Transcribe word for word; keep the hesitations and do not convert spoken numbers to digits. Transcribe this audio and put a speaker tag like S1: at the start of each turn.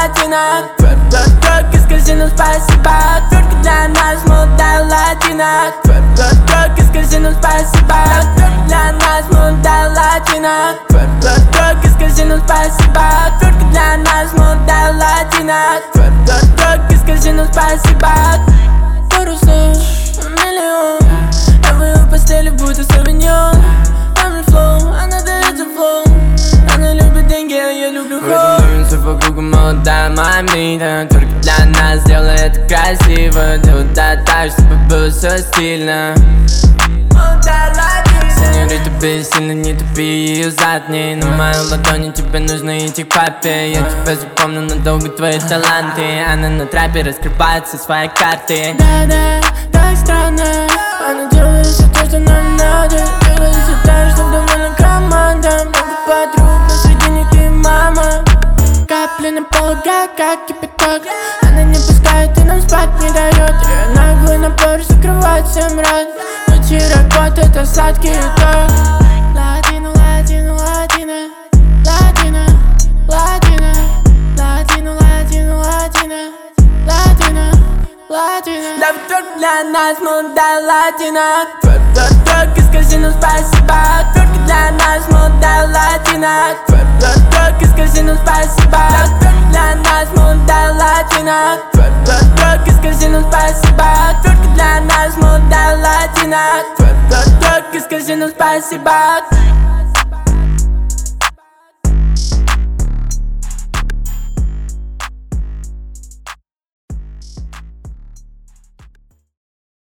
S1: латина. Тверк, тверк, тверк из казино, спасибо. Только для нас молодая латина. Тверк, тверк, тверк из казино, спасибо. Только для нас молодая латина. Тверк, тверк, тверк из казино, спасибо. Только для нас молодая латина. Тверк, тверк, тверк из казино, спасибо. Пару слов, миллион. Я в ее постели будто савиньон. Family flow, она дает за флоу. Она любит деньги, а я люблю хоу. Все по кругу, молодая мамита. Только для нас сделай это красиво. Делай так, чтобы было все стильно. Сеньорита, бессильно, не тупи, ее задней. На моей ладони тебе нужно идти к папе. Я тебя запомню надолго, твои таланты. Она на трапе раскрывает все свои карты. Да-да, так странно. Она делает все то, что нам надо. Делает все так, чтобы довольна команда. Много подруг, но среди них ты мама. Капли на полу, как кипяток. Она не пускает и нам спать не дает. Ее наглый напор закрывает всем рот. Ночи работает, осадки и ток. Латина, латина, латина. Латина, латина. Латина, латина, латина. Латина, латина. Да только для нас молодая латина. Тверк, тверк, тверк из казино, спасибо. Только для нас молодая латина. Тверк, тверк, тверк из казино, спасибо. Только для нас молодая латина. Тверк, тверк, тверк из казино, спасибо. Только для нас молодая латина. Тверк, тверк, тверк из казино, спасибо.